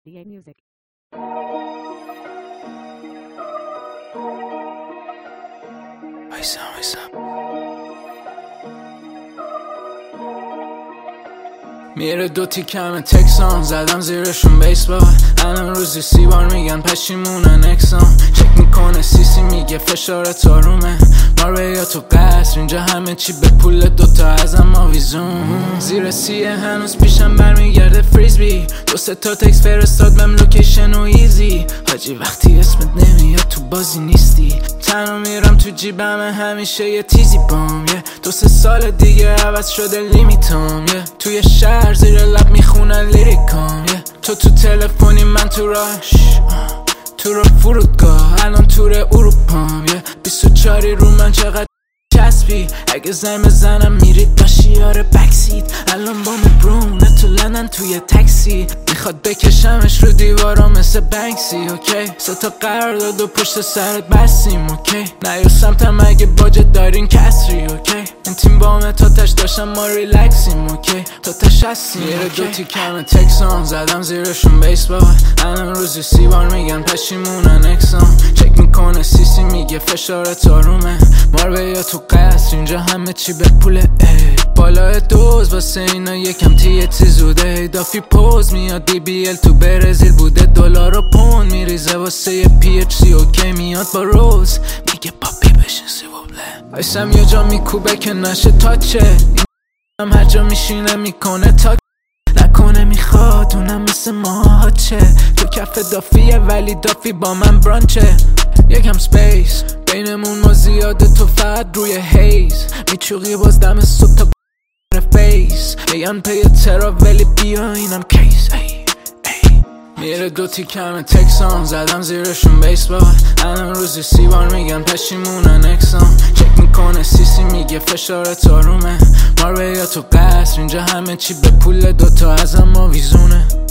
DA Music. میره دو تیکم تکسان زدم زیرشون بیسبال. الان روزی 30 بار میگن پشیمونن اکسان. چک میکنه سیسی میگه فشار تارومه. ماربه یا تو قصر اینجا همه چی به پول دوتا ازم آویزون. زیر 30 هنوز پیشم برمیگرده فریزبی. 2-3 تا تکس فرستاد بهم لوکیشن و ایزی. حاجی وقتی اسمت نمیاد تو بازی نیستی. تنها میرم تو جیبم همیشه یه تیزی بام. 2-3 سال دیگه عوض شده لیمیتام. توی شهر زیر لب میخونن لیریکام. تو تلفنی من تو راش تو رو فرودگاه الان تور اروپام. 24 رو من چقدر چسبی. اگه زنگ بزنم میرید با شیار بکسید. الان با برونه تو لندن توی تاکسی. میخواد بکشمش رو دیوارا مثل بنکسی. اوکی 3 تا قرارداد و پشت سرت بستیم. اوکی نیا سمتم اگه باجت دارین کسری. اوکی این تیم بامه تا تش داشتم ما ریلکسیم. اوکی تا تش هستیم. میره دو تیکم تکسان زدم زیرشون بیسبال. الان روزی 30 بار میگن پشیمونن اکسان. چک میکنه سیسی میگه فشار تارومه. ماربه یا تو قصر اینجا همه چی به پوله. بالا دوز واسه اینا یکم تیتی زوده. دافی پوز میاد DBL تو برزیل بوده. دلار و پوند میریزه واسه یه PHC. اوکی میاد با روز میگه پاپی بشین سیوبله. ایسم یه جا میکوبه که نشه تاچه. این هر جا میشینه میکنه تا نکنه میخواد اونم مثل ماها چه. تو کف دافیه ولی دافی با من برانچه. یکم سپیس بینمون ما زیاده تو فقط روی هیز. میچوقی باز دم صبح تا فیس. بیان پی ترا ولی بیا اینم کیس. میره دو تیکم تکسان زدم زیرشون بیسبال. الان روزی 30 بار میگن پشیمونن اکسان. چک میکنه سیسی میگه فشار تارومه. ماربه یا تو قصر اینجا همه چی به پول دوتا ازم آویزونه.